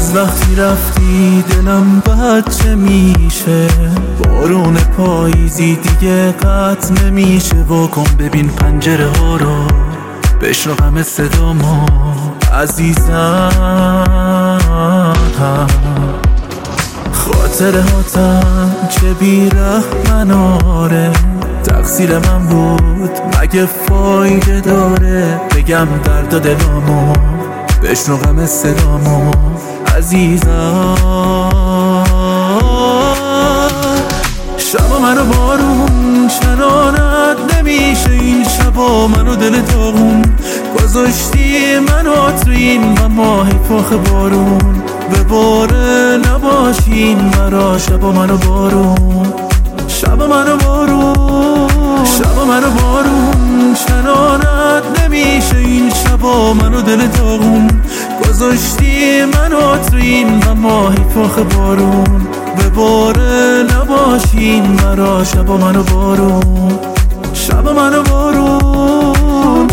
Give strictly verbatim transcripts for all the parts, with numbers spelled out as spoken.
از وقتی رفتی دلم بچه میشه، بارون پاییزی دیگه قطع نمیشه. واکن ببین پنجره ها رو، بشنو غم صدامو عزیزم. خاطره هاتم چه بیرحمن، آره تقصیر من بود مگه فایده داره؟ بگم درد دلامو، بشنو غم صدامو عزیزم. شبا منو بارون چنانت نمیشه، این شبا منو دل داغون گذاشتی منو تو این و ماهی پاخ بارون. به باره نباشین مرا شبا منو بارون، شبا منو بارون، شبا منو بارون چنانت نمیشه، این شبا منو دل داغون گذاشتی منو تو این و ماهی پاخ بارون. به باره نباشین مرا شبا منو بارون، شبا منو بارون.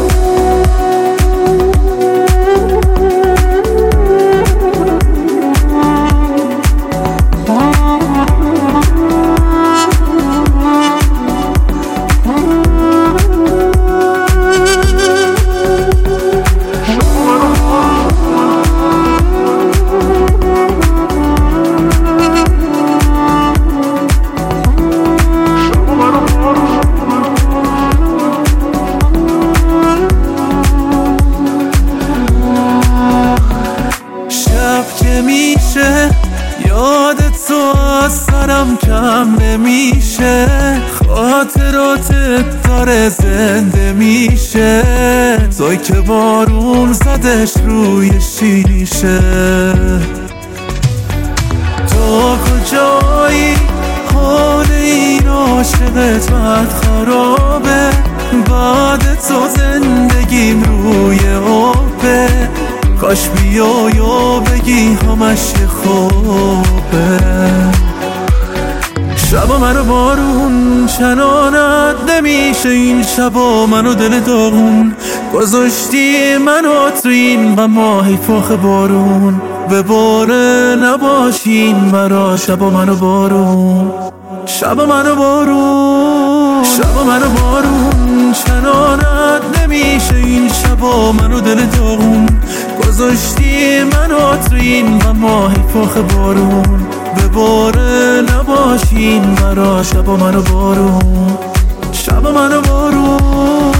یادت تو از سرم کم نمیشه، خاطراتت داره زنده میشه. توی که بارون زدش روی شیشه، تو کجایی؟ حال این عاشقت بد خرابه، بعد تو زندگیم روی آبه. کاش بیای و بگی همش خوبه. شبا منو بارون چنانت نمیشه، این شبا منو دل داغون گذاشتی منو تو این و ماهی پاخ بارون. به باره نباشین مرا شبا منو بارون، شبا منو بارون، شبا منو بارون چنانت نمیشه، این شبا منو دل داغون گذاشتی منو تو این و ماهی پاخ بارون. به باره نباشین مرا شبا منو بارون، شبا منو بارون.